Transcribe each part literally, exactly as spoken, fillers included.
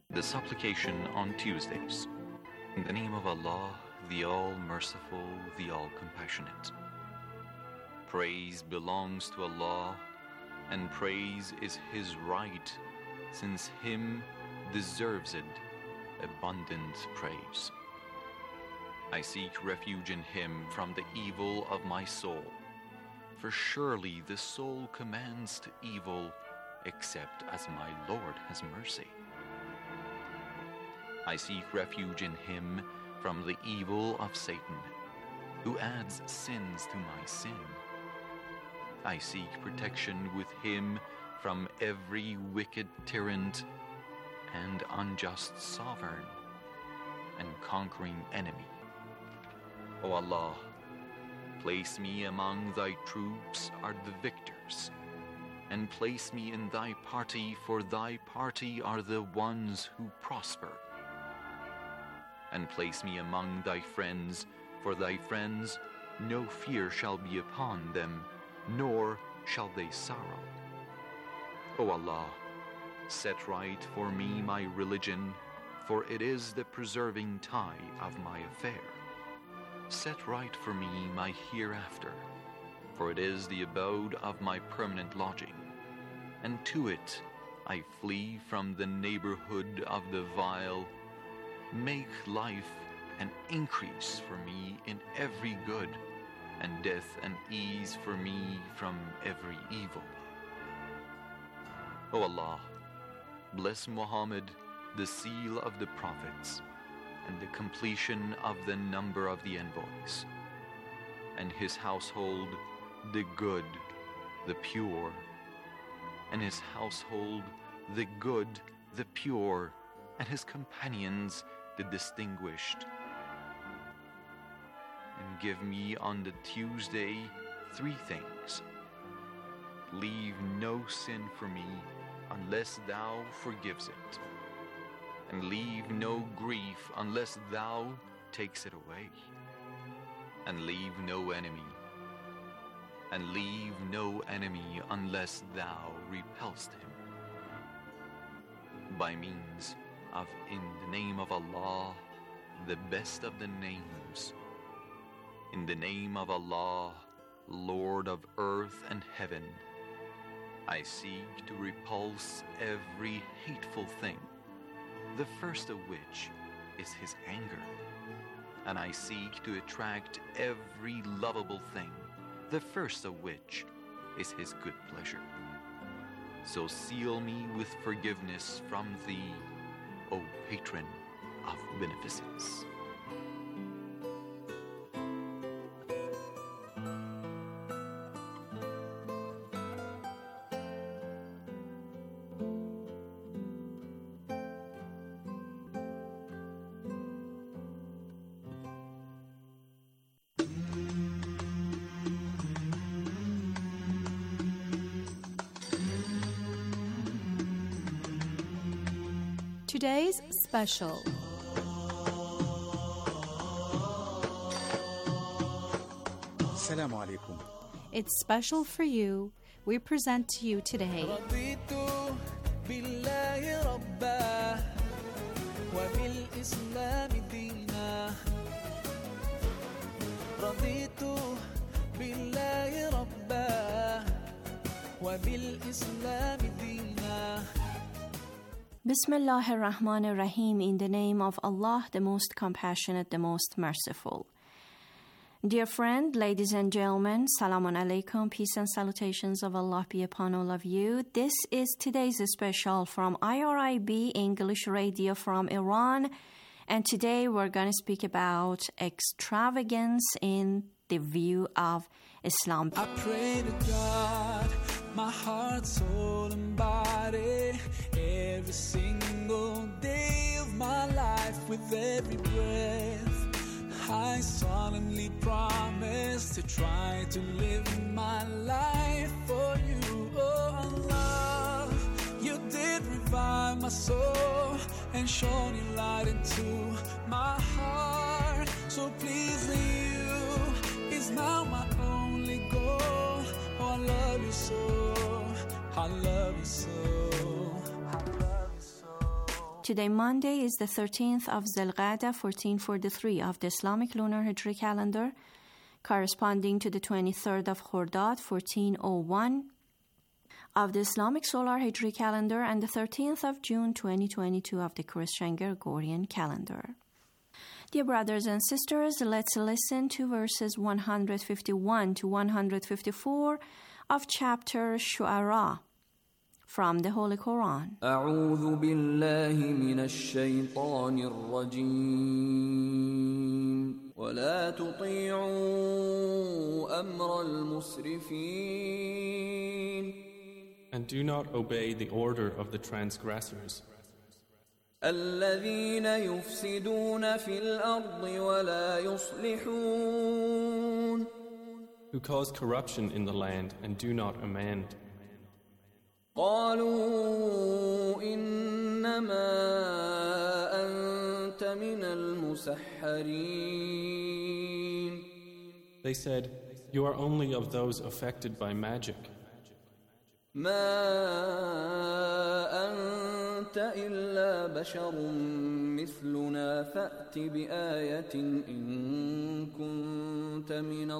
The supplication on Tuesdays. In the name of Allah, the All-Merciful, the All-Compassionate. Praise belongs to Allah, and praise is His right, since Him deserves it abundant praise. I seek refuge in Him from the evil of my soul, for surely the soul commands to evil, except as my Lord has mercy. I seek refuge in Him from the evil of Satan, who adds sins to my sin. I seek protection with Him from every wicked tyrant and unjust sovereign and conquering enemy. O Allah, place me among Thy troops are the victors, and place me in Thy party, for Thy party are the ones who prosper. And place me among Thy friends, for Thy friends no fear shall be upon them, nor shall they sorrow. O Allah, set right for me my religion, for it is the preserving tie of my affair. Set right for me my hereafter, for it is the abode of my permanent lodging, and to it I flee from the neighborhood of the vile. Make life an increase for me in every good, and death an ease for me from every evil. O Allah, bless Muhammad, the seal of the prophets, and the completion of the number of the envoys, and his household, the good, the pure, and his household, the good, the pure, and his companions, the distinguished. And give me on the Tuesday three things. Leave no sin for me unless Thou forgives it, and leave no grief unless Thou takes it away, and leave no enemy, and leave no enemy unless Thou repulsed him. By means of in the name of Allah, the best of the names, in the name of Allah, Lord of earth and heaven, I seek to repulse every hateful thing, the first of which is His anger, and I seek to attract every lovable thing, the first of which is His good pleasure. So seal me with forgiveness from Thee, O Patron of Beneficence. Today's special. Assalamu alaikum. It's special for you. We present to you today. Bismillahir Rahmanir Rahim, in the name of Allah, the most compassionate, the most merciful. Dear friend, ladies and gentlemen, Salamun Alaikum, peace and salutations of Allah be upon all of you. This is today's special from I R I B English Radio from Iran, and today we're going to speak about extravagance in the view of Islam. I pray to God, my heart, soul, and body, every single day of my life, with every breath, I solemnly promise to try to live my life for you, oh Allah. You did revive my soul and shone your light into my heart, so pleasing you is now my only goal. Oh, I love you so, I love you so, I love you so. Today, Monday, is the thirteenth of Zilqa'dah, fourteen forty-three of the Islamic lunar Hijri calendar, corresponding to the twenty-third of Khordad, fourteen oh one of the Islamic solar Hijri calendar, and the thirteenth of June, twenty twenty-two of the Christian Gregorian calendar. Dear brothers and sisters, let's listen to verses one hundred fifty-one to one hundred fifty-four of chapter Shu'ara from the Holy Quran. أعوذ بالله من الشيطان الرجيم ولا تطيعوا أمر المسرفين. And do not obey the order of the transgressors, الذين يفسدون في الأرض ولا يصلحون. who cause corruption in the land and do not amend. قالوا إنما أنت من المسحرين. They said, "You are only of those affected by magic. ما أنت إلا بشر مثلنا فأت بآية إن كنت من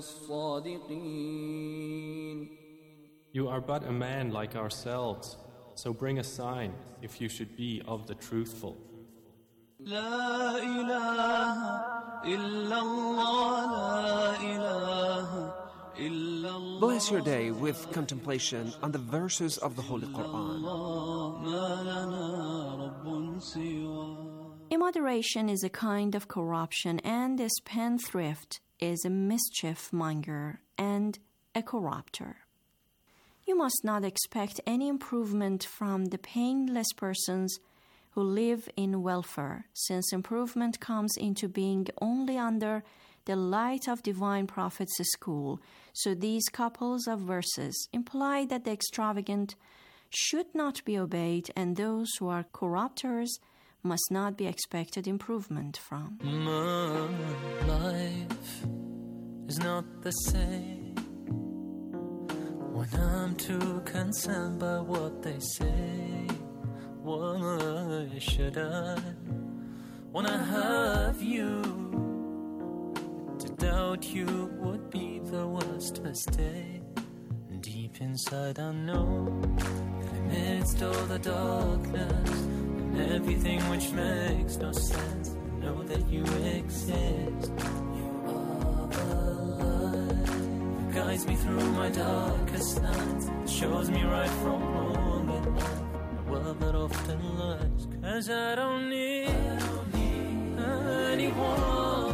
الصادقين. You are but a man like ourselves, so bring a sign if you should be of the truthful." لا إله إلا الله لا إله إلا الله. Bless your day with contemplation on the verses of the Holy Quran. ما لنا رب سوى. Immoderation is a kind of corruption, and a spendthrift is a mischief monger and a corrupter. You must not expect any improvement from the painless persons who live in welfare, since improvement comes into being only under the light of divine prophets' school. So these couples of verses imply that the extravagant should not be obeyed, and those who are corrupters must not be expected improvement from. My life is not the same when I'm too concerned by what they say. Why should I, when I have you, to doubt you would be the worst mistake? Deep inside I know that amidst all the darkness and everything which makes no sense, I know that you exist. You are the light that guides me through my darkest nights, shows me right from wrong in life, a world that often lies. 'Cause I don't need, I don't need anyone,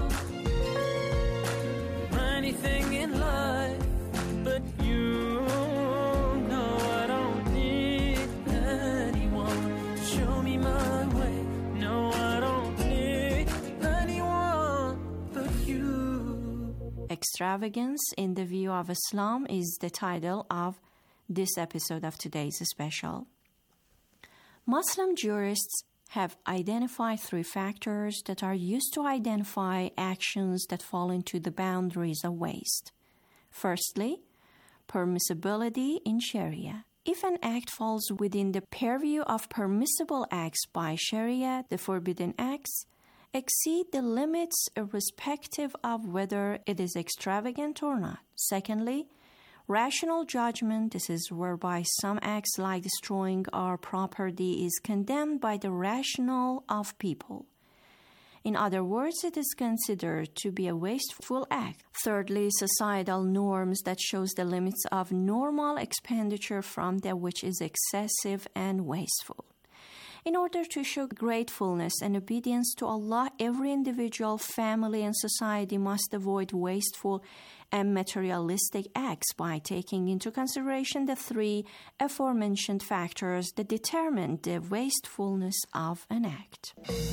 anything in life but you. No, I don't need anyone to show me my way. No, I don't need anyone but you. Extravagance in the view of Islam is the title of this episode of today's special. Muslim jurists have identified three factors that are used to identify actions that fall into the boundaries of waste. Firstly, permissibility in Sharia. If an act falls within the purview of permissible acts by Sharia, the forbidden acts exceed the limits irrespective of whether it is extravagant or not. Secondly, rational judgment. This is whereby some acts like destroying our property is condemned by the rationale of people. In other words, it is considered to be a wasteful act. Thirdly, societal norms that shows the limits of normal expenditure from that which is excessive and wasteful. In order to show gratefulness and obedience to Allah, every individual, family, and society must avoid wasteful and materialistic acts by taking into consideration the three aforementioned factors that determine the wastefulness of an act.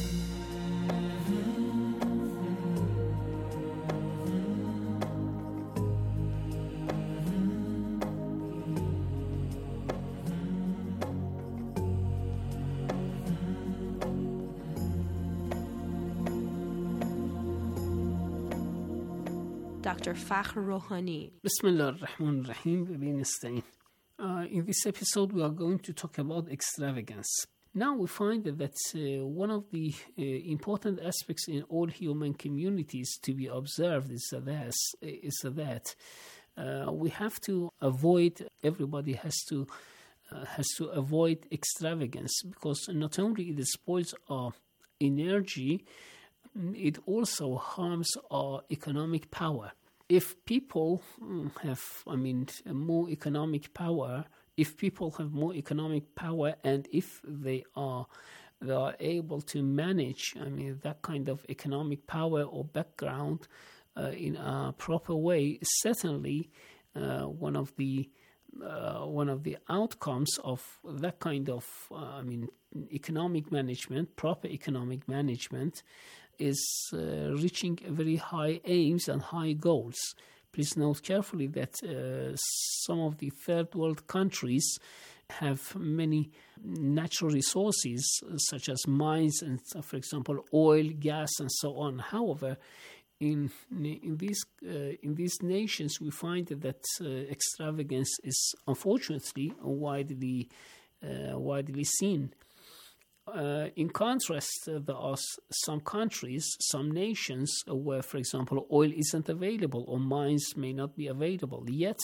Doctor Fakhr Rohani. Bismillah ar-Rahman ar-Rahim. In this episode, we are going to talk about extravagance. Now we find that, that uh, one of the uh, important aspects in all human communities to be observed is that, is that uh, we have to avoid, everybody has to uh, has to avoid extravagance, because not only it spoils our energy, it also harms our economic power. If people have, I mean, more economic power, if people have more economic power, and if they are they are able to manage, I mean, that kind of economic power or background uh, in a proper way, certainly uh, one of the uh, one of the outcomes of that kind of, uh, I mean, economic management, proper economic management, is uh, reaching very high aims and high goals. Please note carefully that uh, some of the third world countries have many natural resources, such as mines and, for example, oil, gas, and so on. However, in in these uh, in these nations, we find that uh, extravagance is unfortunately widely uh, widely seen. Uh, in contrast, uh, there are some countries, some nations where, for example, oil isn't available or mines may not be available. Yet,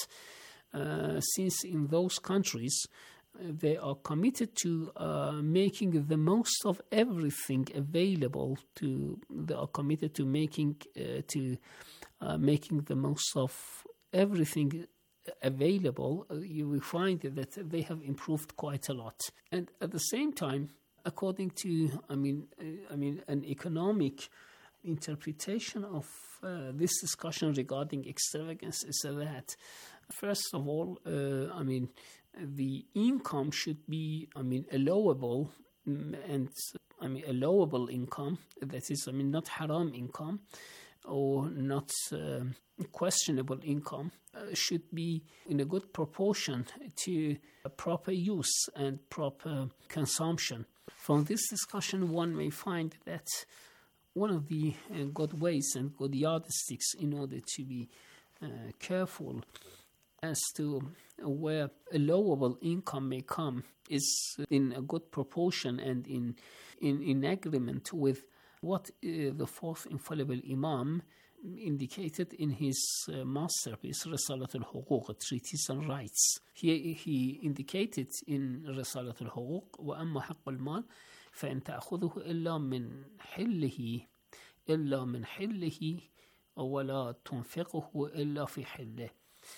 uh, since in those countries, uh, they are committed to uh, making the most of everything available. To they are committed to making uh, to uh, making the most of everything available. Uh, you will find that they have improved quite a lot, and at the same time, according to, I mean, uh, I mean, an economic interpretation of uh, this discussion regarding extravagance is that, first of all, uh, I mean, the income should be, I mean, allowable, and I mean, allowable income. That is, I mean, not haram income or not uh, questionable income, uh, should be in a good proportion to proper use and proper consumption. From this discussion, one may find that one of the uh, good ways and good yardsticks in order to be uh, careful as to where allowable income may come is in a good proportion and in in, in agreement with what uh, the fourth infallible Imam indicated in his uh, masterpiece, Risalat al-Huquq, a treatise on rights. He, he indicated in Risalat al-Huquq, وَأَمَّا حَقُّ الْمَالِ فَإِن تَأْخُذُهُ إِلَّا مِنْ حِلِّهِ إِلَّا مِنْ حِلِّهِ وَلَا تُنْفِقُهُ إِلَّا فِي حِلِّهِ.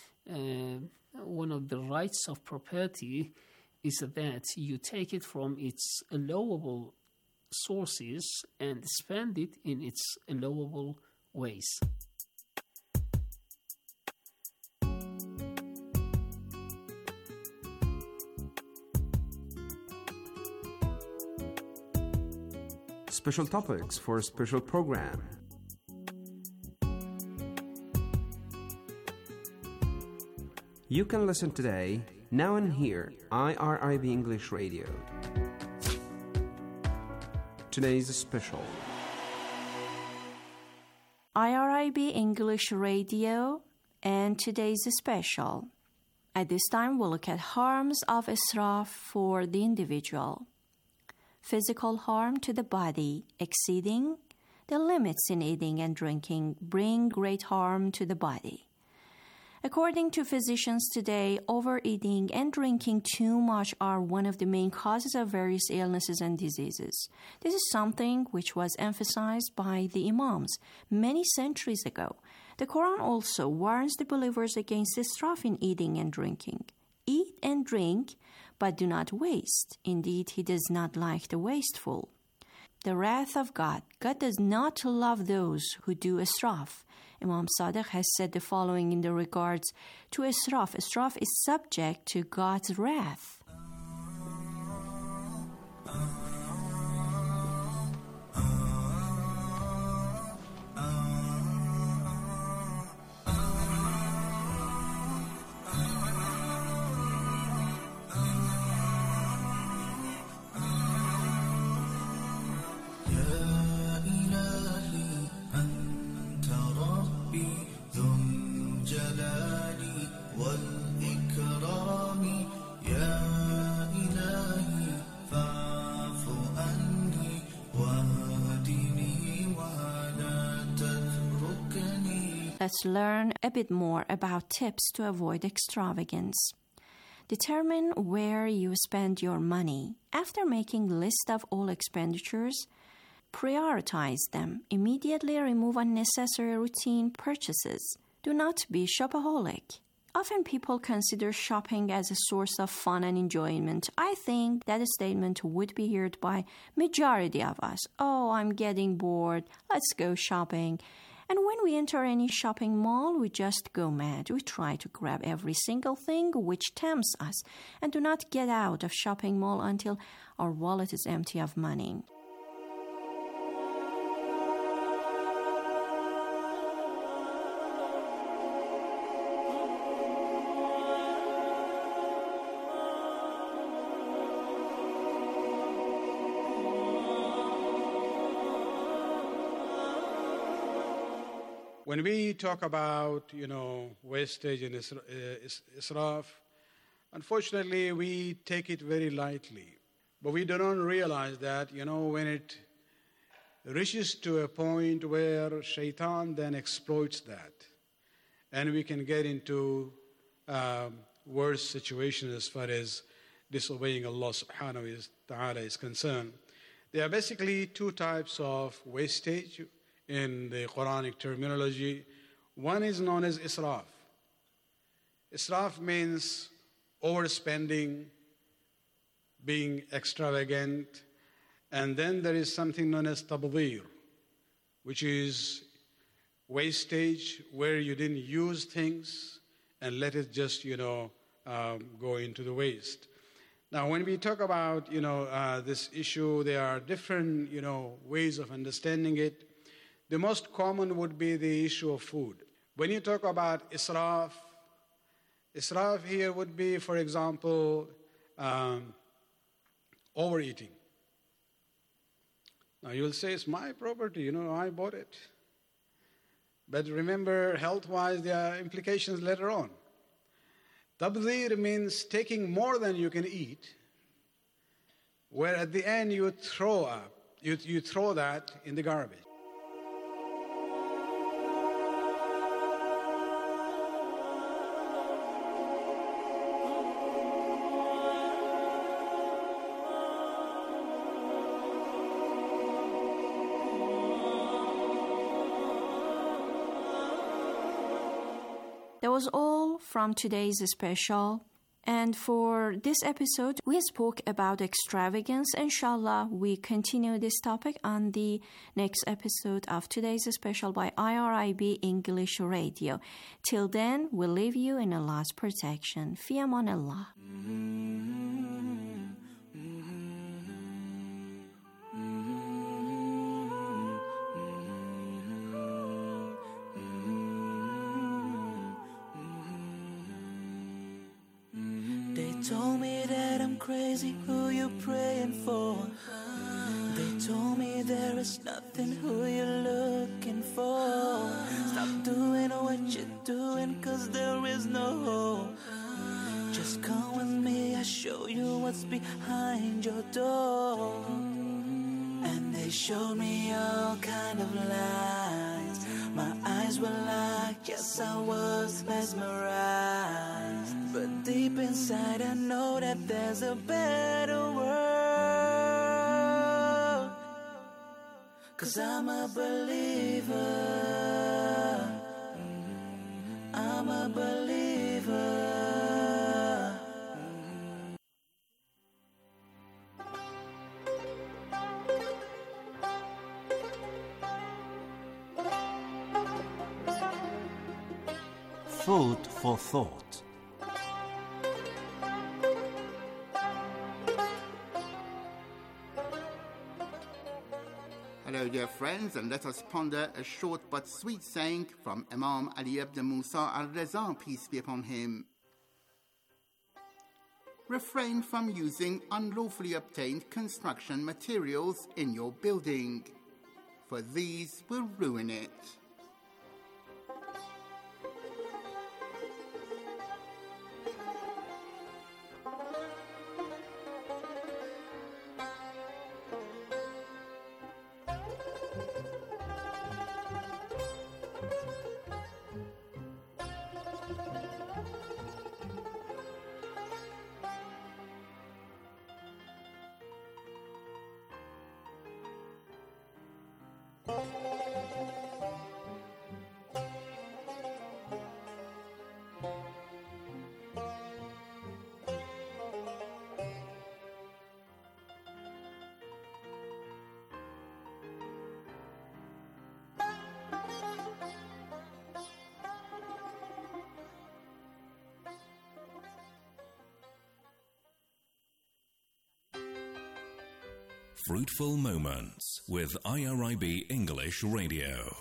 Uh, one of the rights of property is that you take it from its allowable sources and spend it in its allowable ways. Special topics for a special program. You can listen today, now and here, I R I B English Radio. Today's special. I R I B English Radio, and today's special. At this time, we'll look at harms of israf for the individual. Physical harm to the body, exceeding the limits in eating and drinking, bring great harm to the body. According to physicians today, overeating and drinking too much are one of the main causes of various illnesses and diseases. This is something which was emphasized by the Imams many centuries ago. The Quran also warns the believers against israf in eating and drinking. Eat and drink, but do not waste. Indeed, He does not like the wasteful. The wrath of God. God does not love those who do israf. Imam Sadiq has said the following in the regards to israf. Israf is subject to God's wrath. والإكرام يا let's learn a bit more about tips to avoid extravagance. Determine where you spend your money. After making a list of all expenditures, prioritize them. Immediately remove unnecessary routine purchases. Do not be shopaholic. Often people consider shopping as a source of fun and enjoyment. I think that statement would be heard by majority of us. Oh, I'm getting bored. Let's go shopping. And when we enter any shopping mall, we just go mad. We try to grab every single thing which tempts us and do not get out of shopping mall until our wallet is empty of money. When we talk about, you know, wastage and isra- uh, is- israf, unfortunately, we take it very lightly. But we do not realize that, you know, when it reaches to a point where shaitan then exploits that, and we can get into um, worse situations as far as disobeying Allah subhanahu wa ta'ala is concerned. There are basically two types of wastage in the Quranic terminology. One is known as israf. Israf means overspending, being extravagant, and then there is something known as tabdhir, which is wastage, where you didn't use things and let it just, you know, um, go into the waste. Now, when we talk about, you know, uh, this issue, there are different, you know, ways of understanding it. The most common would be the issue of food. When you talk about israf, israf here would be, for example, um, overeating. Now you'll say, it's my property, you know, I bought it. But remember, health-wise, there are implications later on. Tabdhir means taking more than you can eat, where at the end you throw up, you, you throw that in the garbage. That was all from today's special. And for this episode, we spoke about extravagance. Inshallah, we continue this topic on the next episode of today's special by I R I B English Radio. Till then, we leave you in Allah's protection. Fi aman Allah. Told me that I'm crazy, who you praying for? They told me there is nothing, who you looking for? Stop doing what you're doing, cause there is no hope. Just come with me, I'll show you what's behind your door. And they showed me all kind of lies. My eyes were locked, yes I was mesmerized. But deep inside I know that there's a better world. Cause I'm a believer. I'm a believer. Food for thought. Hello dear friends, and let us ponder a short but sweet saying from Imam Ali ibn Musa al-Raza, peace be upon him. Refrain from using unlawfully obtained construction materials in your building, for these will ruin it. Fruitful Moments with I R I B English Radio.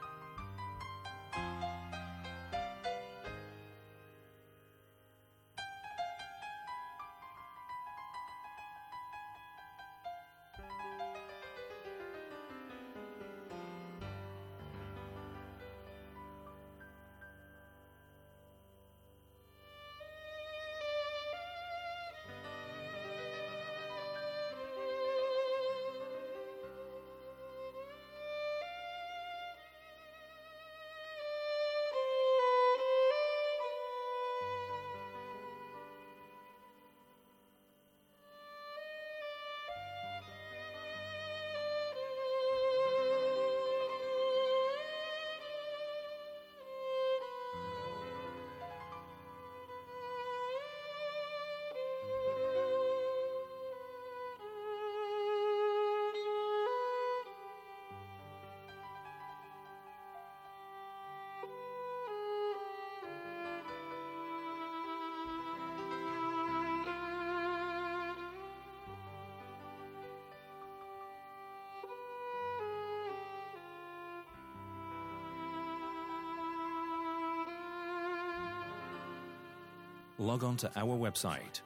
Log on to our website,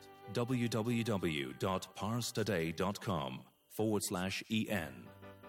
www.parstoday.com forward slash en.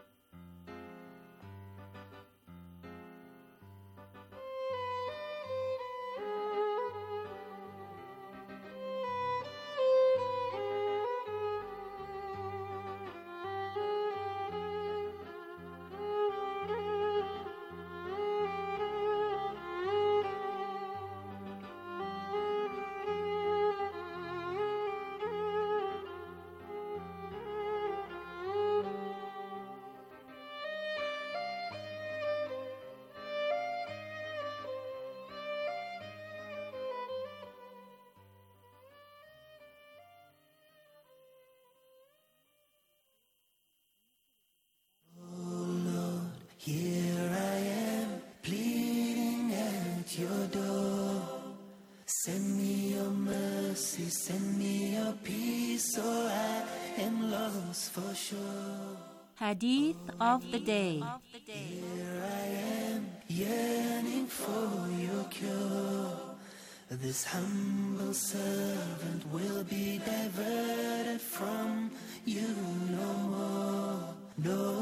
Here I am, pleading at your door. Send me your mercy, send me your peace, or I am lost for sure. Hadith of the Day. Here I am, yearning for your cure. This humble servant will be diverted from you no more, no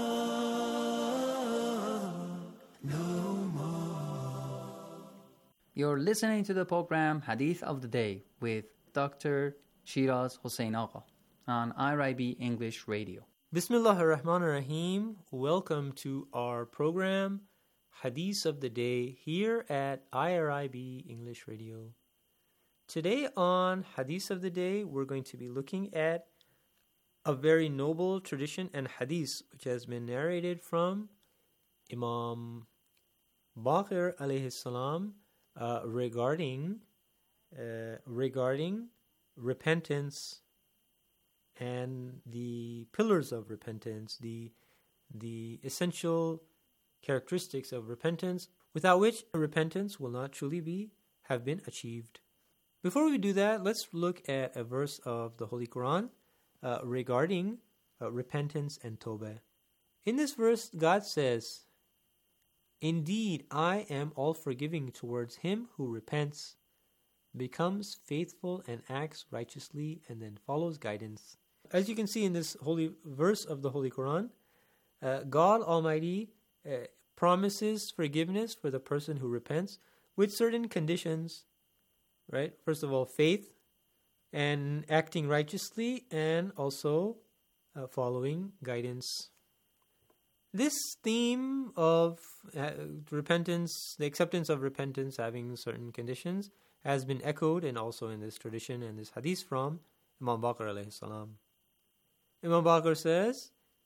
more, no more. You're listening to the program Hadith of the Day with Doctor Shiraz Hossein Agha on I R I B English Radio. Bismillah ar-Rahman ar-Rahim. Welcome to our program Hadith of the Day here at I R I B English Radio. Today on Hadith of the Day, we're going to be looking at a very noble tradition and hadith which has been narrated from Imam Baqir alayhi salam uh, regarding uh, regarding repentance and the pillars of repentance, the the essential characteristics of repentance, without which repentance will not truly be have been achieved. Before we do that, let's look at a verse of the Holy Quran uh, regarding uh, repentance and tawbah. In this verse, God says, "Indeed, I am all forgiving towards him who repents, becomes faithful and acts righteously, and then follows guidance." As you can see in this holy verse of the Holy Quran, uh, God Almighty uh, promises forgiveness for the person who repents with certain conditions, right? First of all, faith and acting righteously, and also uh, following guidance. This theme of uh, repentance, the acceptance of repentance having certain conditions, has been echoed and also in this tradition and this hadith from Imam Baqir alayhi salam. Imam Baqir says,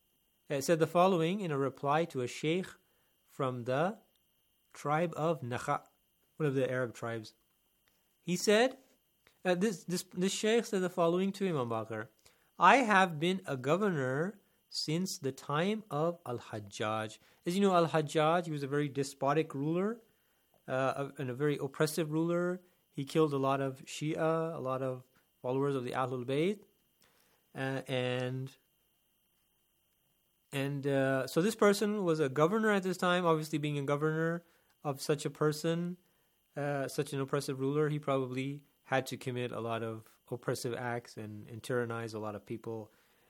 uh, said the following in a reply to a sheikh from the tribe of Nakha, one of the Arab tribes. He said, uh, this, this, this sheikh said the following to Imam Baqir: I have been a governor since the time of Al-Hajjaj. As you know, Al-Hajjaj, he was a very despotic ruler uh, and a very oppressive ruler. He killed a lot of Shia, a lot of followers of the Ahlul Bayt. Uh, and and uh, so this person was a governor at this time. Obviously, being a governor of such a person, uh, such an oppressive ruler, he probably had to commit a lot of oppressive acts and, and tyrannize a lot of people.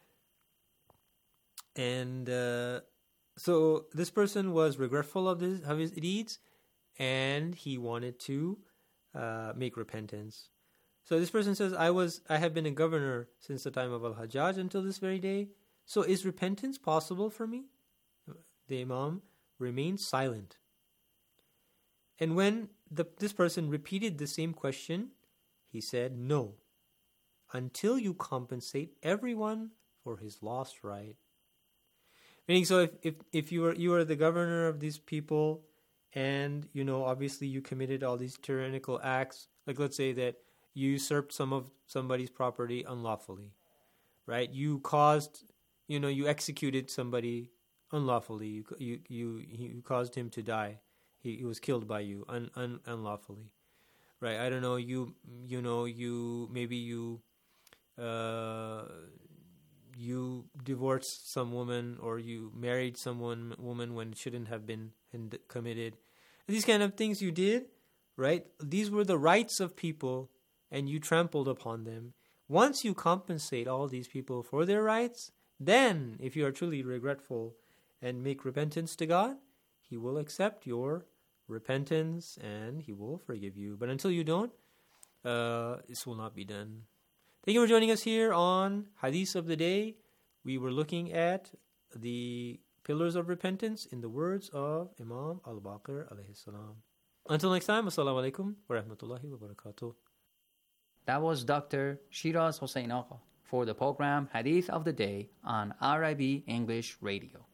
And uh, so this person was regretful of this of his deeds, and he wanted to uh, make repentance. So this person says, I was I have been a governor since the time of Al-Hajjaj until this very day. So is repentance possible for me? The Imam remained silent. And when the, this person repeated the same question, he said, no, until you compensate everyone for his lost right. Meaning, so if, if, if you are you are the governor of these people, and, you know, obviously you committed all these tyrannical acts, like let's say that you usurped some of somebody's property unlawfully, right? You caused, you know, you executed somebody unlawfully. You you you, you caused him to die. He, he was killed by you un, un, unlawfully, right? I don't know. You you know you maybe you uh, you divorced some woman, or you married someone woman when it shouldn't have been committed. These kind of things you did, right? These were the rights of people, and you trampled upon them. Once you compensate all these people for their rights, then, if you are truly regretful and make repentance to God, He will accept your repentance and He will forgive you. But until you don't, uh, this will not be done. Thank you for joining us here on Hadith of the Day. We were looking at the pillars of repentance in the words of Imam Al-Baqir alayhi salam. Until next time, assalamu alaikum wa rahmatullahi wa barakatuh. That was Doctor Shiraz Hossein Agha for the program Hadith of the Day on R I B English Radio.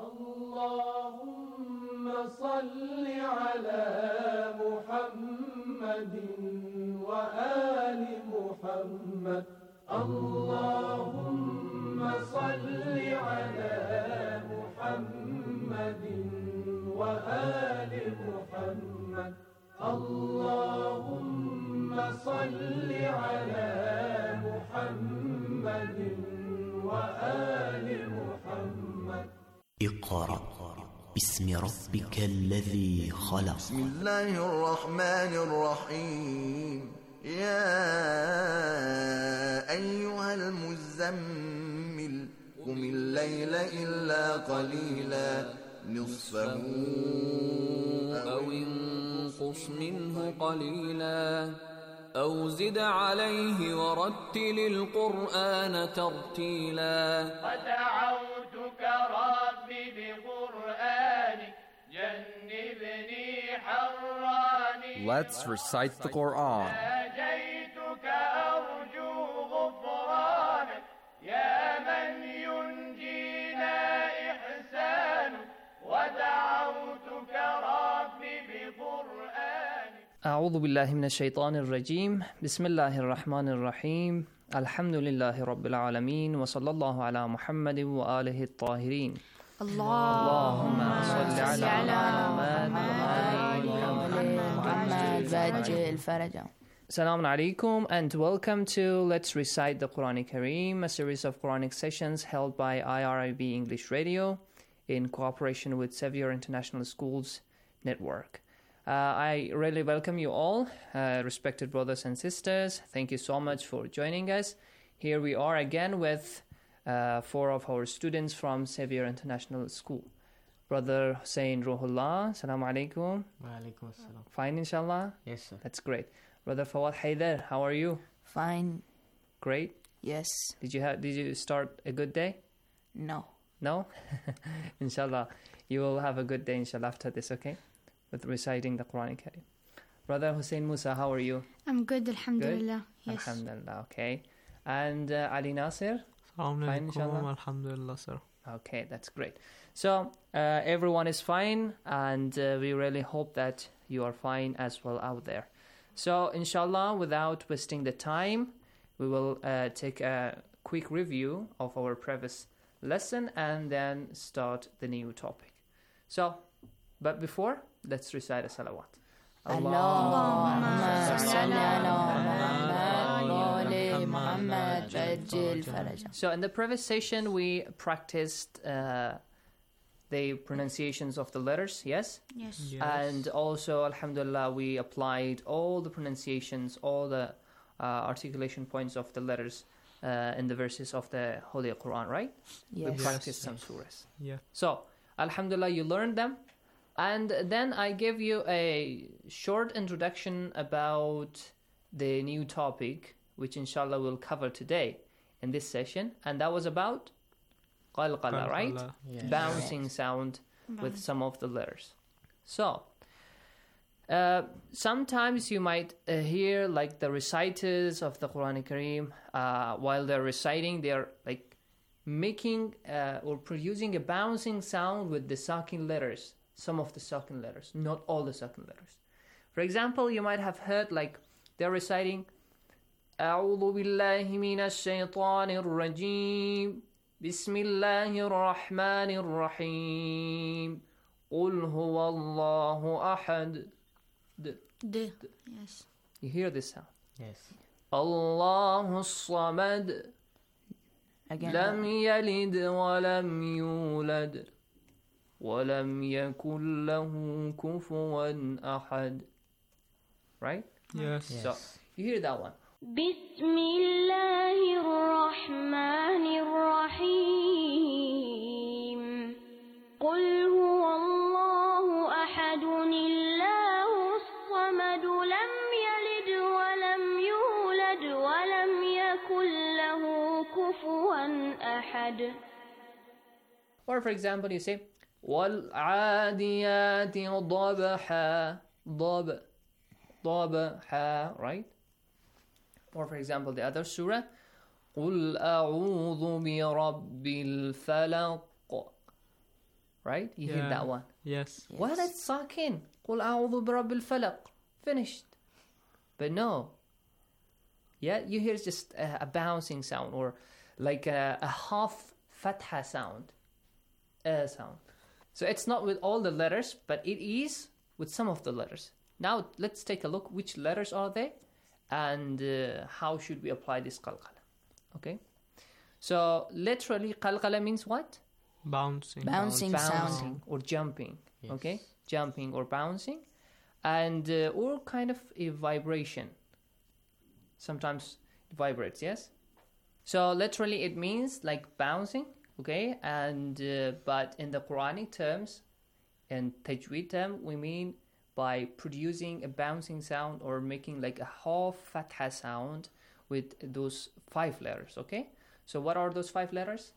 Allahumma salli ala Muhammadin wa ali Muhammad. Allahumma salli ala Muhammadin wa ali Muhammad. Allahumma salli ala Muhammadin wa ali Muhammad. اقرأ باسم ربك الذي خلق. بسم الله الرحمن الرحيم. يا أيها المزمل قم الليل إلا قليلا نصفه أو انقص منه قليلا أو زد عليه ورتل القرآن ترتيلا ودعوتك ربي بقرآنك جنبني حراني. Let's recite the Quran. ناجيتك أرجو غفرانك يا من ينجينا إحسانك ودعوتك ربي بقرآنك. أعوذ بالله من الشيطان الرجيم. بسم الله الرحمن الرحيم. الحمد لله رب العالمين وصلى الله على محمد وآله الطاهرين. اللهم صل على محمد وآل محمد. Assalamu alaikum and welcome to Let's Recite the Quran Kareem, a series of Quranic sessions held by I R I B English Radio in cooperation with Xavier International Schools Network. Uh, I really welcome you all, uh, respected brothers and sisters. Thank you so much for joining us. Here we are again with uh, four of our students from Xavier International School. Brother Hussein Ruhullah, Assalamu alaikum. Wa alaikum assalam. Fine, inshallah? Yes, sir. That's great. Brother Fawad Haider, how are you? Fine. Great. Yes. Did you have? Did you start a good day? No. No? Inshallah. You will have a good day, inshallah, after this, okay? With reciting the Quran Kareem. Brother Hussein Musa, how are you? I'm good, alhamdulillah. Good? Yes. Alhamdulillah, okay. And uh, Ali Nasir? Assalamu alaikum, alhamdulillah, sir. Okay, that's great. So uh, everyone is fine, and uh, we really hope that you are fine as well out there. So inshallah, without wasting the time, we will uh, take a quick review of our previous lesson and then start the new topic. So, but before, let's recite a salawat. Allahumma salli ala Muhammad Muhammad ajil faraj. So in the previous session, we practiced uh, the pronunciations of the letters, yes? Yes. Yes. And also, alhamdulillah, we applied all the pronunciations, all the uh, articulation points of the letters uh, in the verses of the Holy Quran, right? Yes. We practiced Yes. some surahs. Yeah. So, alhamdulillah, you learned them. And then I gave you a short introduction about the new topic, which inshallah we'll cover today in this session. And that was about qalqala, right? Yes. Bouncing sound Bounce. with some of the letters. So, uh, sometimes you might uh, hear like the reciters of the Quran Kareem, uh, while they're reciting, they're like making uh, or producing a bouncing sound with the sakin letters. Some of the sakin letters, not all the sakin letters. For example, you might have heard like they're reciting أعوذ بالله من الشيطان الرجيم بسم الله الرحمن الرحيم قل هو الله أحد. D. D. Yes. You hear this sound? Yes. الله الصمد Again. لم يلد ولم يولد ولم يكن له كفوا أحد. Right? Yes. So, you hear that one. بسم الله الرحمن الرحيم قل هو الله أحد الله الصمد لم يلد ولم يولد ولم يكن له كفوا أحد. Or for example, you say وَالْعَادِيَاتِ ضَبْحًا ضَبْ ضَبْحًا, right? Or for example, the other surah قُلْ أَعُوذُ بِرَبِّ الْفَلَقِ, right? You Yeah. hear that one. Yes. Well, that's sakin. قُلْ أَعُوذُ بِرَبِّ الْفَلَقِ. Finished. But no. Yeah, you hear just a, a bouncing sound or like a, a half fatha sound. A sound. So it's not with all the letters, but it is with some of the letters. Now let's take a look which letters are they and uh, how should we apply this qalqala. Okay? So literally qalqala means what? Bouncing. Bouncing Bouncing sound. or jumping. Yes. Okay? Jumping or bouncing. And uh, or kind of a vibration. Sometimes it vibrates, yes? So literally it means like bouncing. Okay, and uh, but in the Quranic terms, in Tajweed term, we mean by producing a bouncing sound or making like a half fatha sound with those five letters. Okay, so what are those five letters?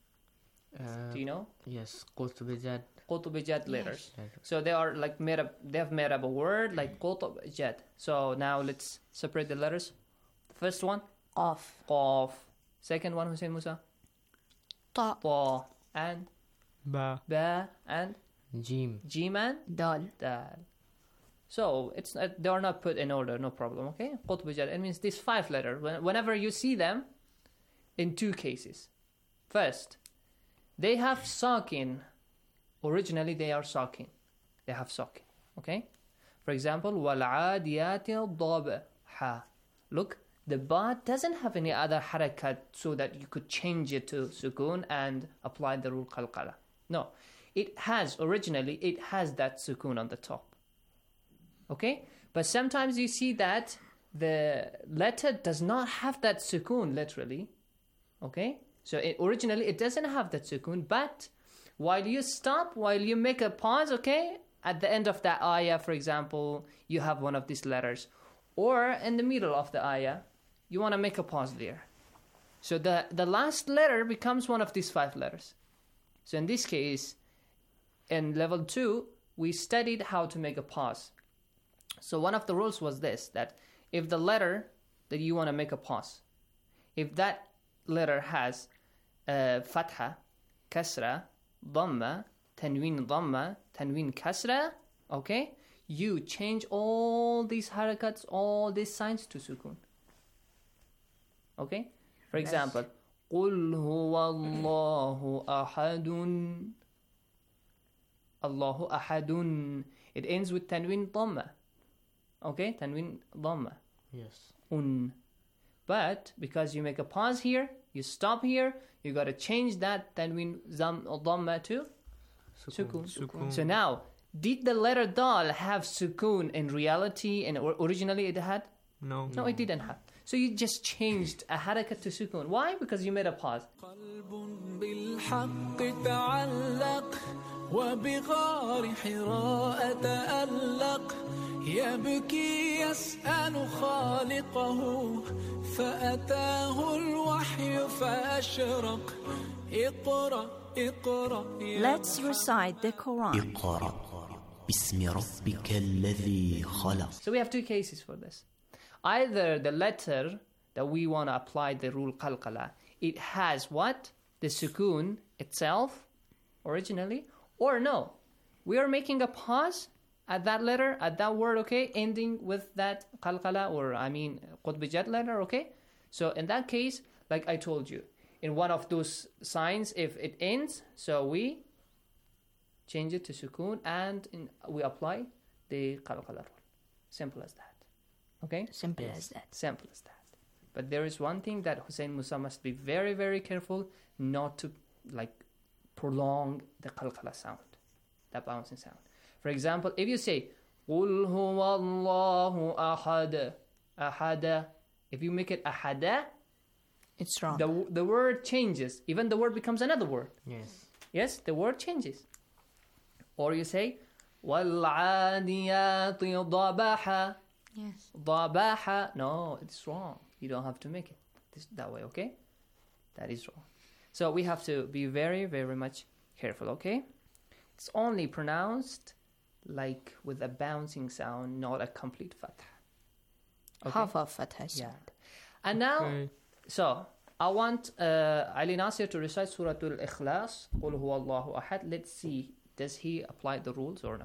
Uh, Do you know? Yes, Qutubijad. Qutubijad letters. Yes. So they are like made up. They have made up a word like Qutubijad. So now let's separate the letters. The first one, Qaf. Qaf. Second one, Hussein Musa. Ta. Ta and Ba. Ba and Jim. Jim and Dal. Dal. So it's uh, they are not put in order, no problem. Okay, Qutbijad. It means these five letters. When, whenever you see them, in two cases. First, they have sakin. Originally, they are sakin. They have sakin. Okay. For example, وَالْعَادِيَاتِ ضَبْحًا. Look. The ba doesn't have any other harakat so that you could change it to sukun and apply the rule qalqala. No, it has, originally, it has that sukun on the top. Okay? But sometimes you see that the letter does not have that sukun, literally. Okay? So it, originally, it doesn't have that sukun, but while you stop, while you make a pause, okay? At the end of that ayah, for example, you have one of these letters. Or in the middle of the ayah, you want to make a pause there. So the, the last letter becomes one of these five letters. So in this case, in level two, we studied how to make a pause. So one of the rules was this, that if the letter that you want to make a pause, if that letter has uh, fatha, kasra, dhamma, tanween dhamma, tanween kasra, okay, you change all these harakats, all these signs to sukun. Okay? For Yes. example, قُلْ هُوَ اللَّهُ أَحَدٌ. Allahu ahadun. It ends with tanween dhamma. Okay? Tanween dhamma. Yes. Un. But because you make a pause here, you stop here, you got to change that tanween zam dhamma to sukun. Sukun. So now, did the letter dal have sukun in reality and or- originally it had? No. No, it didn't have. So you just changed a harakat to sukun. Why? Because you made a pause. بالحق تعلق وبغار حراء تألق يبكي يسأل خالقه فأتاه الوحي فأشرق اقرأ اقرأ يا Let's recite the Quran. اقرأ باسم ربك الذي خلق. So we have two cases for this. Either the letter that we want to apply the rule qalqala, it has what? The sukun itself, originally, or no. We are making a pause at that letter, at that word, okay, ending with that qalqala, or I mean, qutbijat letter, okay? So in that case, like I told you, in one of those signs, if it ends, so we change it to sukun and in, we apply the qalqala rule. Simple as that. Okay? Simple as that. Simple as that. But there is one thing that Hussein Musa must be very, very careful not to like prolong the qalqala sound, that bouncing sound. For example, if you say قُلْ هُوَ اللَّهُ أَحَدَ أَحَدَ, if you make it ahada, it's wrong. The, the word changes. Even the word becomes another word. Yes. Yes, the word changes. Or you say وَالْعَادِيَاتِ ضَبَحَ. Yes. ضَبَحَ. No, it's wrong. You don't have to make it this, that way, okay? That is wrong. So we have to be very, very much careful, okay? It's only pronounced like with a bouncing sound, not a complete fatha. Okay? Half of fatha sound. Yeah. And now, Okay. so I want uh, Ali Nasir to recite Surah Al-Ikhlas, قُلْ هُوَ اللَّهُ أَحَدْ. Let's see, does he apply the rules or no?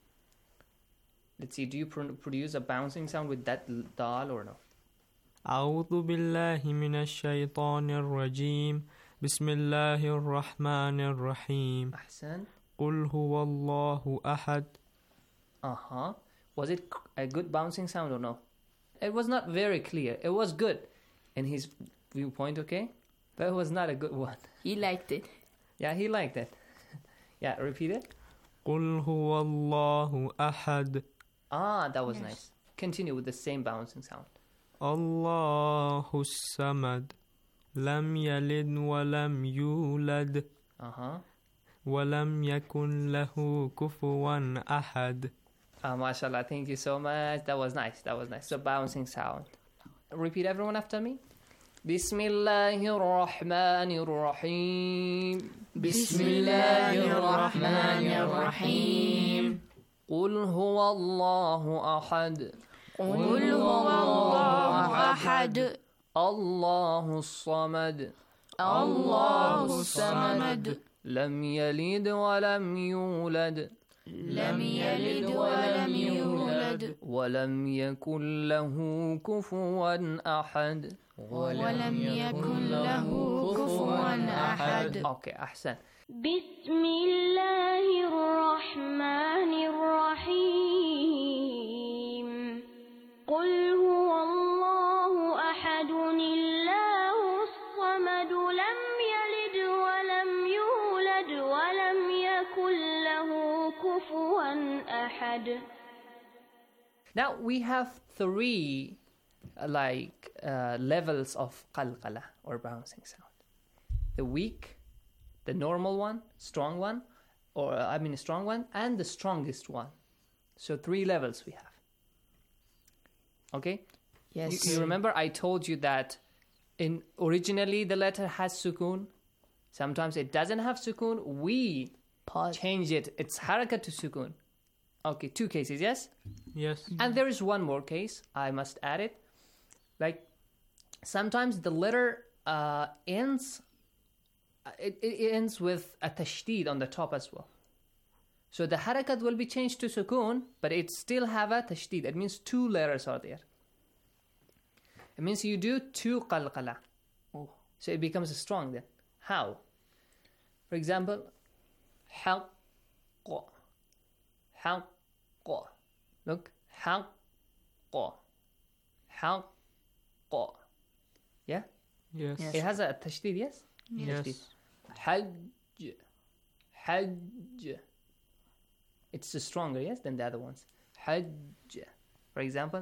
Let's see, do you pr- produce a bouncing sound with that l- dal or no? أعوذ بالله من الشيطان الرجيم بسم الله الرحمن الرحيم أحسن. قل هو الله أحد. Uh-huh. Was it c- a good bouncing sound or no? It was not very clear. It was good in his viewpoint, okay? But it was not a good one. He liked it. Yeah, he liked it. Yeah, repeat it. قل هو الله أحد. Ah, that was Yes. nice. Continue with the same bouncing sound. الله الصمد لم يلد ولم يولد Uh-huh. ولم يكن له كفوا أحد. Ah, mashallah, thank you so much. That was nice. That was nice. So bouncing sound. Repeat everyone after me. بسم الله الرحمن الرحيم. بسم الله الرحمن الرحيم. قل هو الله أحد. قل هو الله أحد. الله الصمد. الله الصمد. لم يلد ولم يولد. لم يلد ولم يولد. ولم يكن له كفوا أحد. ولم يكن له كفوا أحد. Okay, أحسن. بسم الله الرحمن الرحيم قل هو الله أحد الله الصمد لم يلد ولم يولد ولم يكن له كفوا أحد. Now we have three uh, like uh, levels of qalqala or bouncing sound. The weak, the normal one, strong one, or uh, I mean a strong one, and the strongest one. So three levels we have. Okay? Yes. You, you remember I told you that in originally the letter has sukun. Sometimes it doesn't have sukun. We Pause. change it. It's harakat to sukun. Okay, two cases, yes? Yes. And there is one more case. I must add it. Like sometimes the letter uh, ends it, it ends with a tashdid on the top as well. So the harakat will be changed to sukoon, but it still have a tashdid. It means two letters are there. It means you do two qalqala. Oh. So it becomes strong then. How? For example, haqqa. Haqqa. Look. Haqqa. Haqqa. Yeah? Yes. It has a tashdid, yes? Yes. Hajj. Hajj. It's stronger, yes, than the other ones. Hajj. For example,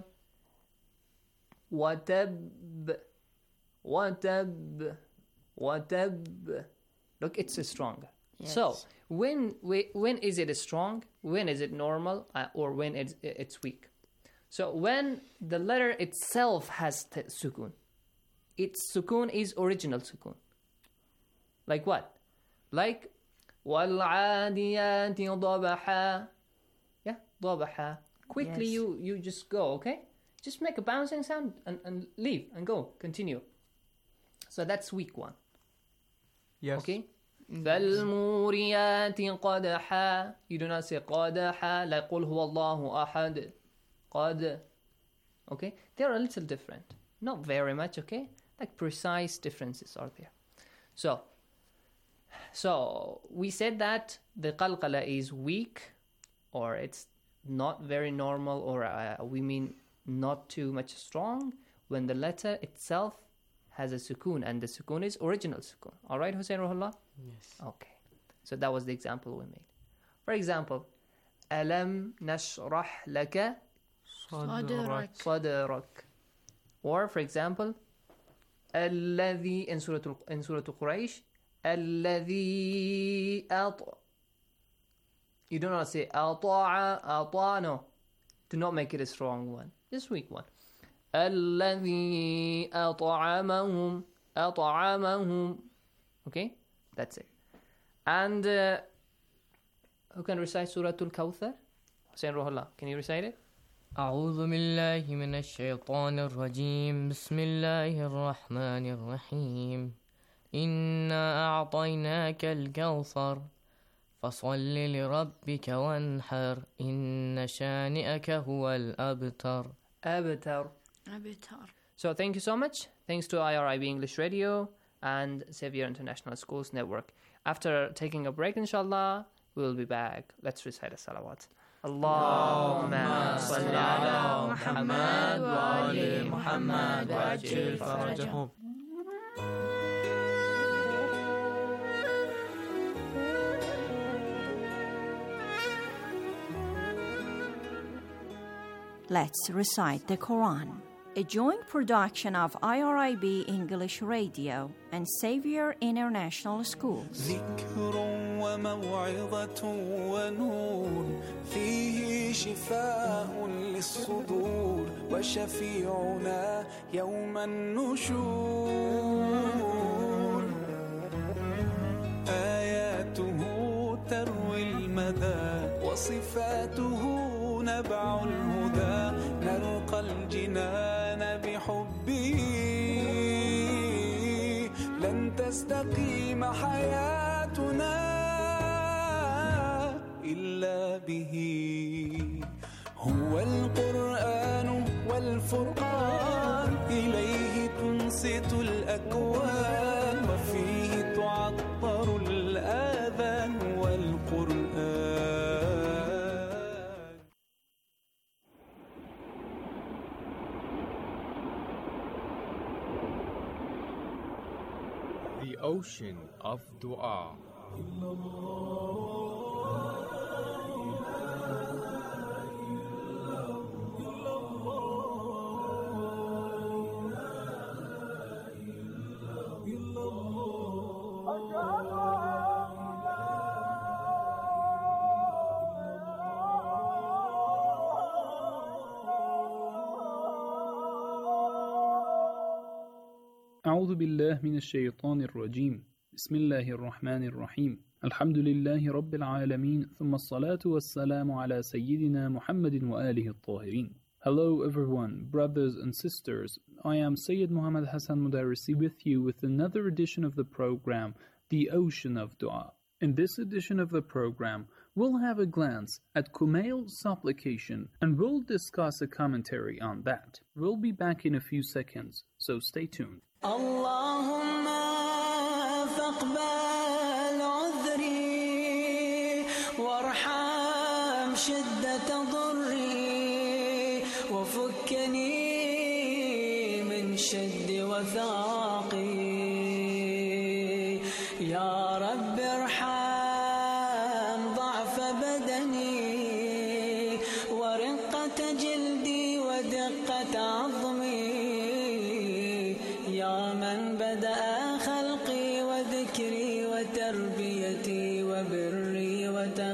watab. Watab. Watab. Look, it's stronger. Yes. So, when we, when is it strong? When is it normal? Uh, or when it's, it's weak? So, when the letter itself has t- sukoon, its sukoon is original sukoon. Like what? Like وَالْعَادِيَاتِ ضَبَحًا. Yeah, ضَبَحًا. Quickly, yes. you, you just go, okay? Just make a bouncing sound and, and leave and go. Continue. So that's weak one. Yes. Okay? فَالْمُورِيَاتِ قَدَحًا. You do not say قَدَحًا like قُلْ هُوَ اللَّهُ أَحَدٌ. قَدْ. Okay? They're a little different. Not very much, okay? Like precise differences are there. So, so we said that the qalqala is weak, or it's not very normal, or uh, we mean not too much strong, when the letter itself has a sukoon, and the sukoon is original sukoon. All right, Hussein Ruhullah? Yes. Okay. So that was the example we made. For example, أَلَمْ نَشْرَحْ لَكَ صَدْرَكَ صَدْرَكَ. Or, for example, الذي in Surah in Surah Quraysh, الذي أطاع. You do not say أطاع أطاع. No, do not make it a strong one. Just weak one. الذي أطعمهم أطعمهم. Okay, that's it. And uh, who can recite Surah Al-Kawthar? Hussein Ruhullah, can you recite it? أعوذ بالله من الشيطان الرجيم بسم الله الرحمن الرحيم إنا أعطيناك الكوثر فصل لربك وانحر إن شانئك هو الأبتر. أبتر. أبتر. So thank you so much. Thanks to I R I B English Radio and Xavier International Schools Network. After taking a break, inshallah, we'll be back. Let's recite a salawat. اللهم صل على محمد وآل محمد وعجل فرجهم. Let's recite the Quran. A joint production of I R I B English Radio and Xavier International Schools. ذكر وموعظة ونور فيه شفاء للصدور وشفيعنا يوم النشور آياته تروي المدى وصفاته نبع الهدى نلقى الجنان بحبه لن تستقيم حياتنا إلا به هو القرآن والفرقان إليه تنصت الأكوان وفيه تعطر الآذان والقرآن. The ocean of dua. أعوذ بالله من الشيطان الرجيم بسم الله الرحمن الرحيم الحمد لله رب العالمين ثم الصلاة والسلام على سيدنا محمد وآله الطاهرين. Hello everyone, brothers and sisters. I am Sayyid Muhammad Hassan Mudarrisi with you with another edition of the program the ocean of dua. In this edition of the program, we'll have a glance at Kumail's supplication and we'll discuss a commentary on that. We'll be back in a few seconds, so stay tuned. Allahumma faqbal udhri warham shiddat dhurri wa fukkani min shaddi wathaqi ya Rabbi irham ضعف بدني ورقة جلدي ودقة عظمي يا من بدأ خلقي وذكري وتربيتي وبري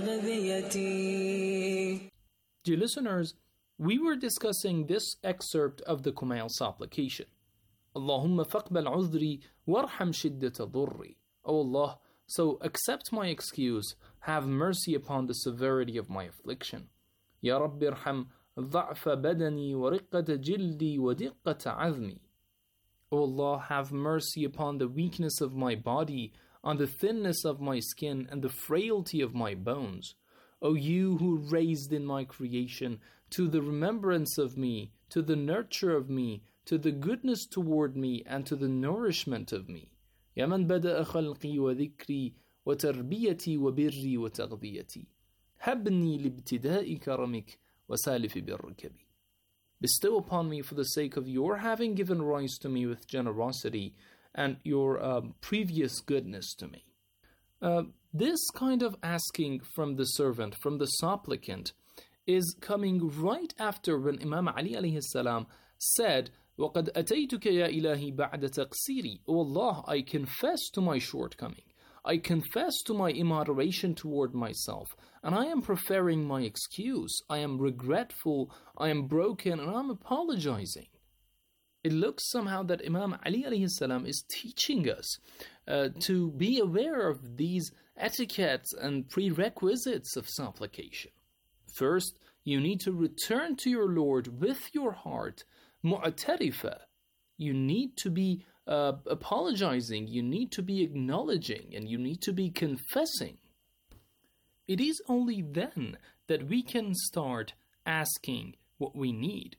وتغذيتي. Dear listeners, we were discussing this excerpt of the Kumail supplication. Allahumma faqbal udhri warham shiddata dhurri. O Allah, so accept my excuse, have mercy upon the severity of my affliction. Ya Rabbi irham ضعف بدني ورقة جلدي ودقة عظمي. O Allah, have mercy upon the weakness of my body, on the thinness of my skin, and the frailty of my bones. O you who raised in my creation to the remembrance of me, to the nurture of me, to the goodness toward me, and to the nourishment of me. يا من بدأ خلقي وذكري وتربيتي وبري وتغذيتي هبني لابتداء كرمك وسالف برك بي. Bestow upon me for the sake of your having given rise to me with generosity and your um, previous goodness to me. Uh, this kind of asking from the servant, from the supplicant, is coming right after when Imam Ali alayhi salam said, وَقَدْ أَتَيْتُكَ يَا إِلَهِ بَعْدَ تَقْصِيرِي. O Allah, I confess to my shortcoming. I confess to my immoderation toward myself, and I am preferring my excuse. I am regretful, I am broken, and I am apologizing. It looks somehow that Imam Ali alayhi salam is teaching us uh, to be aware of these etiquettes and prerequisites of supplication. First, you need to return to your Lord with your heart, mu'tarifa. You need to be uh, apologizing, you need to be acknowledging, and you need to be confessing. It is only then that we can start asking what we need.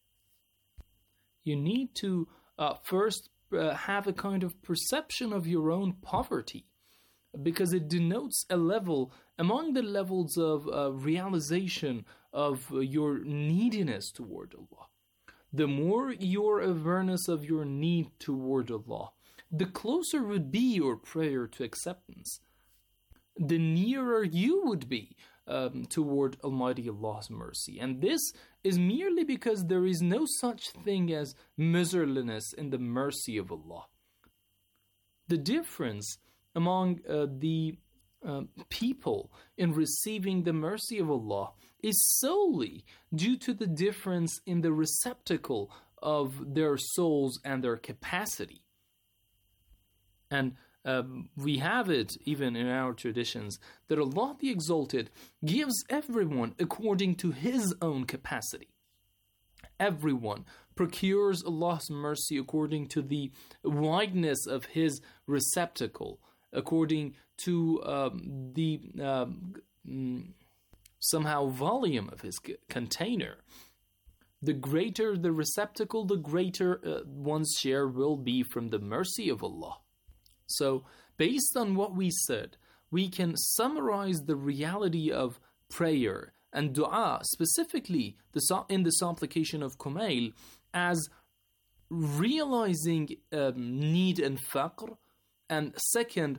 You need to uh, first uh, have a kind of perception of your own poverty, because it denotes a level among the levels of uh, realization of uh, your neediness toward Allah. The more your awareness of your need toward Allah, the closer would be your prayer to acceptance. The nearer you would be um, toward Almighty Allah's mercy. And this is merely because there is no such thing as miserliness in the mercy of Allah. The difference among uh, the uh, people in receiving the mercy of Allah is solely due to the difference in the receptacle of their souls and their capacity. And um, we have it even in our traditions that Allah the Exalted gives everyone according to His own capacity. Everyone procures Allah's mercy according to the wideness of His receptacle, according to um, the um, somehow volume of His c- container. The greater the receptacle, the greater uh, one's share will be from the mercy of Allah. So, based on what we said, we can summarize the reality of prayer and dua, specifically the, in the supplication of Kumail, as realizing um, need and faqr, and second,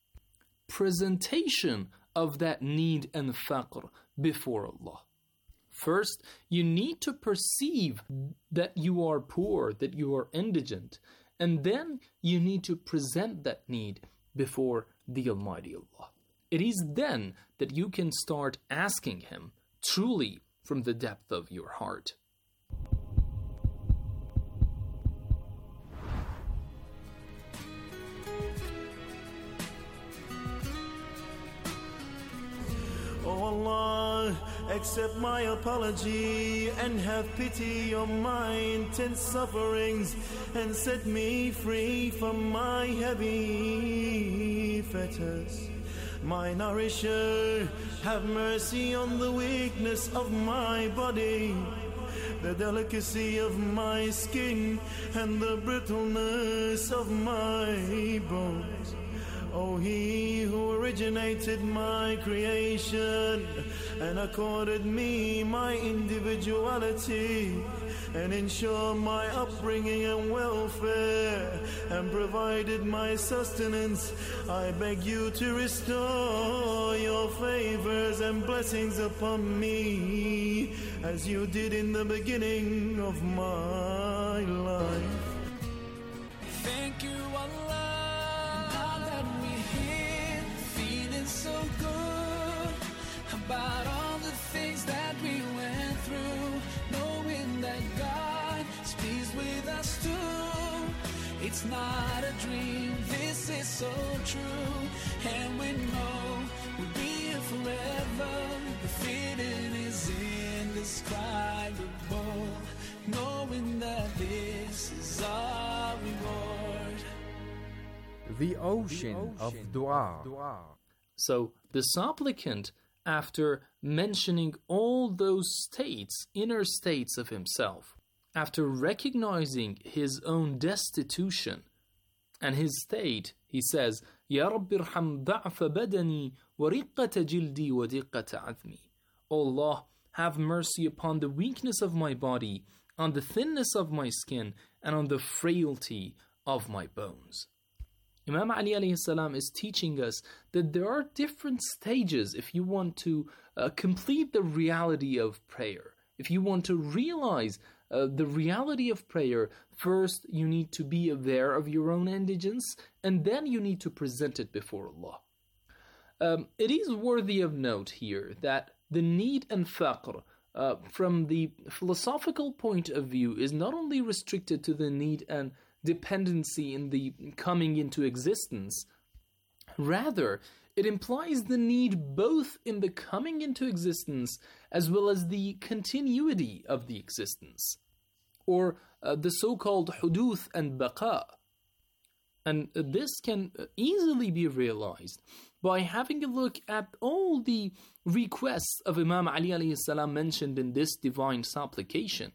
presentation of that need and faqr before Allah. First, you need to perceive that you are poor, that you are indigent, and then you need to present that need before the Almighty Allah. It is then that you can start asking Him truly from the depth of your heart. Allah, accept my apology and have pity on my intense sufferings and set me free from my heavy fetters. My nourisher, have mercy on the weakness of my body, the delicacy of my skin, and the brittleness of my bones. O He who originated my creation and accorded me my individuality and ensured my upbringing and welfare and provided my sustenance, I beg you to restore your favors and blessings upon me as you did in the beginning of my life. Thank you, Allah. So good about all the things that we went through, knowing that God is pleased with us too. It's not a dream, this is so true, and we know we'll be here forever. The feeling is indescribable, knowing that this is our reward. The ocean of dua. So the supplicant, after mentioning all those states, inner states of himself, after recognizing his own destitution and his state, he says, Ya Rabbi irham da'fa badani wa riqqata jildi wa diqqata azmi. O Allah, have mercy upon the weakness of my body, on the thinness of my skin, and on the frailty of my bones. Imam Ali alayhi salam is teaching us that there are different stages if you want to uh, complete the reality of prayer. If you want to realize uh, the reality of prayer, first you need to be aware of your own indigence, and then you need to present it before Allah. Um, it is worthy of note here that the need and faqr, uh, from the philosophical point of view, is not only restricted to the need and dependency in the coming into existence. Rather, it implies the need both in the coming into existence as well as the continuity of the existence, or uh, the so-called huduth and baqa. And uh, this can easily be realized by having a look at all the requests of Imam Ali alayhi salam mentioned in this divine supplication.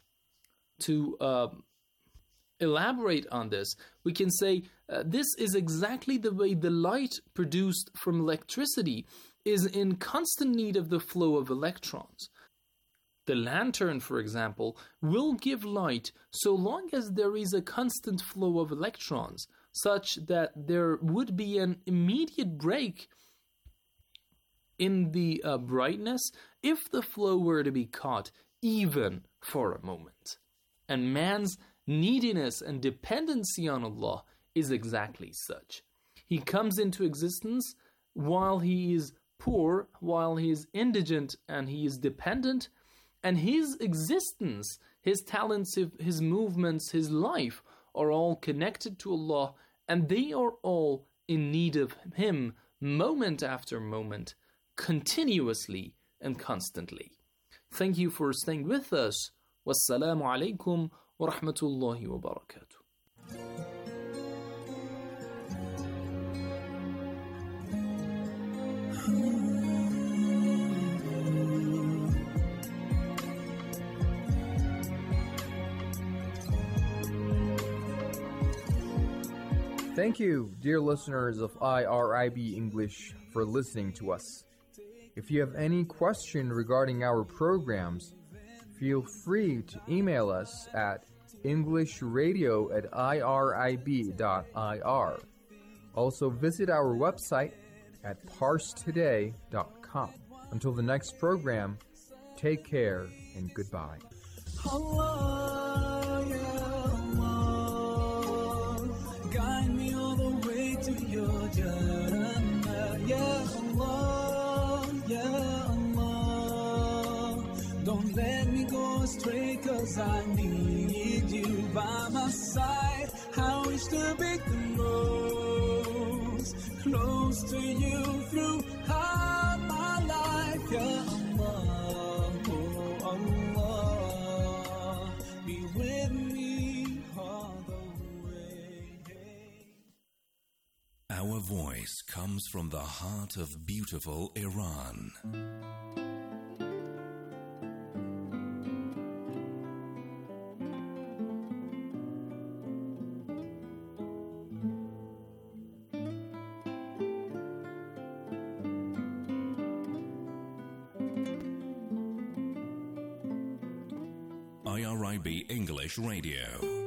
To uh, elaborate on this, we can say uh, this is exactly the way the light produced from electricity is in constant need of the flow of electrons. The lantern, for example, will give light so long as there is a constant flow of electrons, such that there would be an immediate break in the uh, brightness if the flow were to be caught even for a moment. And man's neediness and dependency on Allah is exactly such. He comes into existence while he is poor, while he is indigent and he is dependent, and his existence, his talents, his movements, his life are all connected to Allah, and they are all in need of Him moment after moment, continuously and constantly. Thank you for staying with us. Wassalamu alaikum wa rahmatullahi wa barakatuh. Thank you, dear listeners of I R I B English, for listening to us. If you have any question regarding our programs, feel free to email us at englishradio at irib dot I R. Also visit our website at parse today dot com. Until the next program, take care and goodbye. Allah, ya Allah, guide me all the way to your Jannah. Ya Allah, ya Allah, don't let me go astray, 'cause I need you by my side. I wish to be close, close to you throughout my life. Ya Allah, oh Allah, be with me all the way. Our voice comes from the heart of beautiful Iran. I R I B English Radio.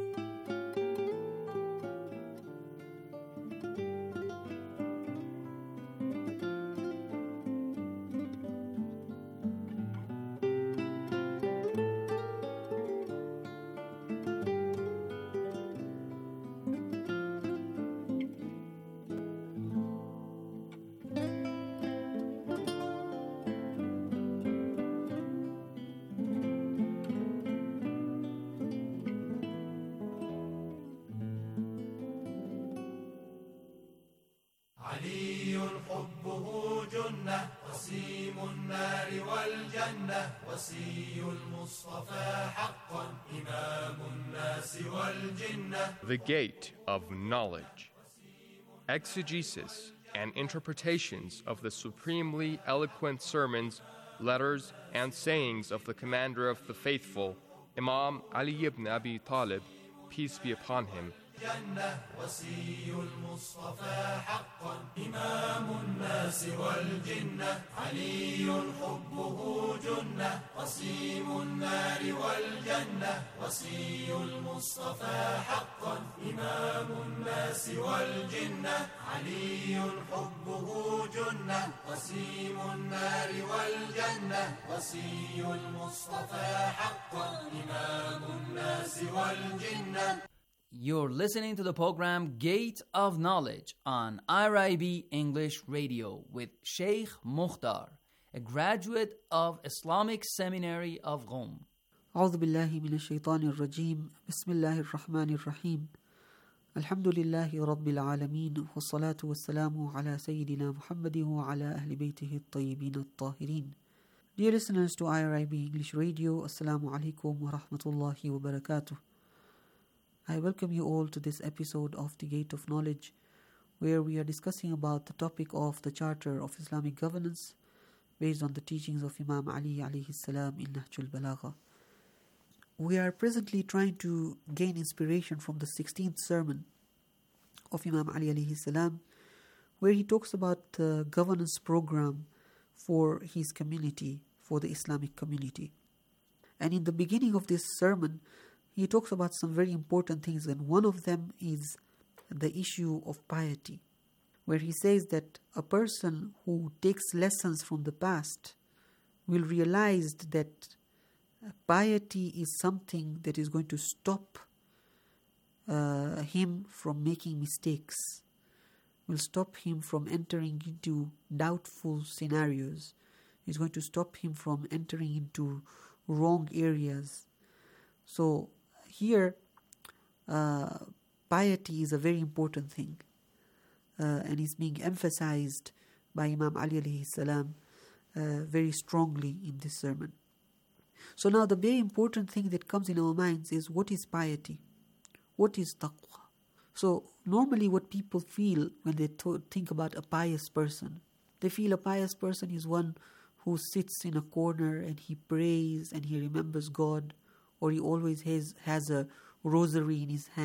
علي حبه جنة وسيم النار والجنة وسي المصطفى حقا إمام الناس والجنة. The Gate of Knowledge. Exegesis and interpretations of the supremely eloquent sermons, letters, and sayings of the Commander of the Faithful, Imam Ali ibn Abi Talib, peace be upon him. جنة وسي المصطفى حقا إمام الناس والجنة علي حبه جنة وسيم النار والجنة وسي المصطفى حقا إمام الناس والجنة علي حبه جنة وسيم النار والجنة وسي المصطفى حقا إمام الناس والجنة. You're listening to the program Gate of Knowledge on I R I B English Radio with Sheikh Mukhtar, a graduate of Islamic Seminary of Qom. أعوذ بالله من الشيطان الرجيم بسم الله الرحمن الرحيم الحمد لله رب العالمين والصلاة والسلام على سيدنا محمد وعلى أهل بيته الطيبين الطاهرين. Dear listeners to I R I B English Radio, Assalamu alaikum wa rahmatullahi wa barakatuh. I welcome you all to this episode of The Gate of Knowledge, where we are discussing about the topic of the Charter of Islamic Governance based on the teachings of Imam Ali alayhi salam in Nahjul Balagha. We are presently trying to gain inspiration from the sixteenth sermon of Imam Ali alayhi salam, where he talks about the governance program for his community, for the Islamic community. And in the beginning of this sermon, he talks about some very important things, and one of them is the issue of piety, where he says that a person who takes lessons from the past will realize that piety is something that is going to stop uh, him from making mistakes, will stop him from entering into doubtful scenarios, is going to stop him from entering into wrong areas. So here, uh, piety is a very important thing, uh, and is being emphasized by Imam Ali alayhi salam uh, very strongly in this sermon. So now the very important thing that comes in our minds is, what is piety? What is taqwa? So normally what people feel when they to- think about a pious person, they feel a pious person is one who sits in a corner and he prays and he remembers God, or he always has, has a rosary in his hand.